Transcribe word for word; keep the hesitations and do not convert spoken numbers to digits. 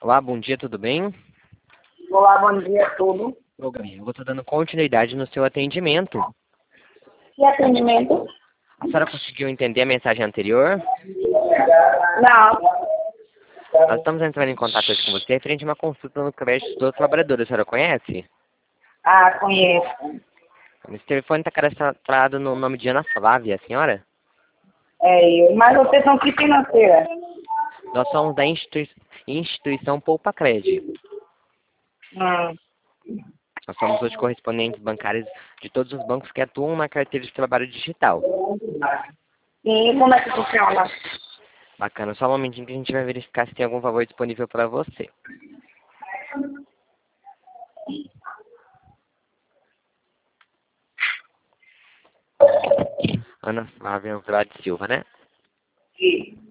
Olá, bom dia, tudo bem? Olá, bom dia, tudo. Eu vou estar dando continuidade no seu atendimento. Que atendimento? A senhora conseguiu entender a mensagem anterior? Não. Nós estamos entrando em contato hoje com você referente a uma consulta no crédito do trabalhador. A senhora conhece? Ah, conheço. Esse telefone está cadastrado no nome de Ana Flávia, a senhora? É eu. Mas vocês são que financeira? Nós somos da institui instituição Poupa Cred. Hum. Nós somos os correspondentes bancários de todos os bancos que atuam na carteira de trabalho digital. E como é que funciona? Bacana, só um momentinho que a gente vai verificar se tem algum valor disponível para você. Ana Flávia Andrade Silva, né? Sim.